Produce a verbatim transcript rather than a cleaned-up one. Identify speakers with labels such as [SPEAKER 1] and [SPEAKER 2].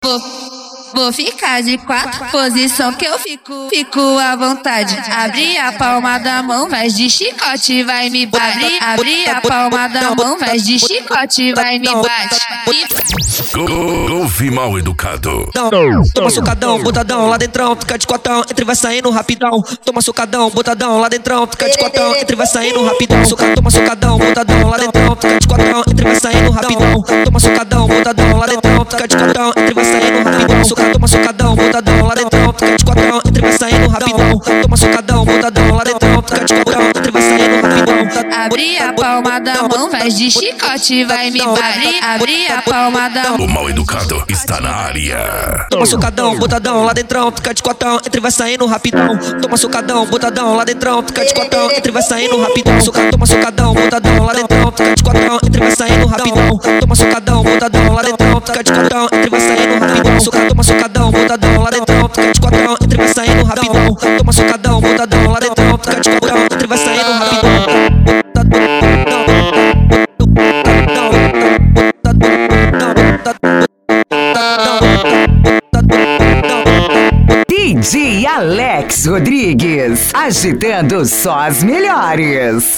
[SPEAKER 1] Vou, vou ficar de quatro, posição que eu fico, fico à vontade. Abri a palma da mão, vai de chicote, vai me bate. Abri a palma da mão, vai de chicote, vai me bate.
[SPEAKER 2] Golfe mal educado.
[SPEAKER 3] Toma socadão, botadão, lá dentrão, fica de cotão, entre vai saindo rapidão. Toma socadão, botadão, lá dentrão, fica de cotão, entre vai saindo rapidão. Soca, toma socadão, botadão, lá dentrão, fica de cotão, entre vai saindo rapidão. Toma socadão, botadão, lá dentrão, fica de cotão, entre vai saindo rapidão. Soca, toma socadão, botadão, lá dentrão, fica de cotão, entre vai saindo rapidão. Toma socadão, botadão, lá dentrão, fica de cotão, entre vai saindo rapidão.
[SPEAKER 1] Abri a palma da mão, vai de chicote, vai me bate. Abri a palma da mão.
[SPEAKER 2] O mal educado está na área.
[SPEAKER 3] Toma socadão, botadão, lá dentrão, fica de cotão, entre vai saindo rapidão. Toma socadão, botadão, lá dentrão, fica de cotão, entre vai saindo rapidão. Soca, toma socadão, botadão, lá dentrão, fica de cotão, entre vai saindo rapidão. Toma socadão, botadão, lá dentrão, fica de cotão, entre vai saindo rapidão. Soca, toma socadão, botadão, lá dentrão, fica de cotão, entre vai saindo rapidão. Toma socadão, botadão, lá dentrão, fica de cotão, entre vai saindo rapidão.
[SPEAKER 4] D J Alex Rodrigues, agitando só as melhores.